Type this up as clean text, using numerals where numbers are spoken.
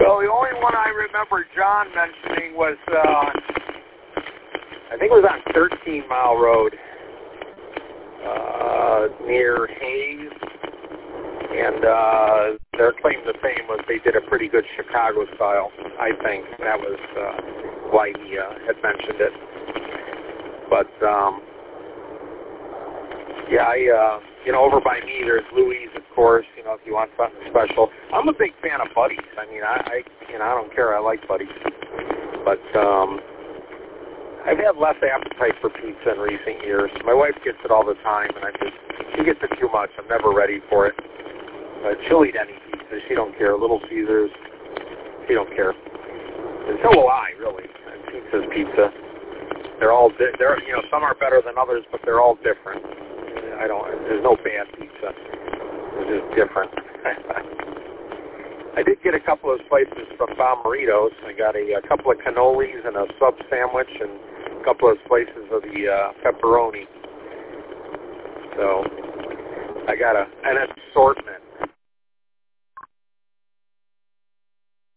Well, the only one I remember John mentioning was, I think it was on 13 Mile Road near Hayes. And their claim to fame was they did a pretty good Chicago style, I think. That was why he had mentioned it. But, over by me, there's Louis, of course, if you want something special. I'm a big fan of Buddy's. I mean, I don't care. I like Buddy's. But I've had less appetite for pizza in recent years. My wife gets it all the time, and she gets it too much. I'm never ready for it. She'll eat any pizza. She don't care. Little Caesars, she don't care. And so will I, really. And pizza's pizza. They're all, some are better than others, but they're all different. There's no bad pizza. It's just different. I did get a couple of slices from Bomarito's. I got a couple of cannolis and a sub sandwich and a couple of slices of the pepperoni. So I got an assortment.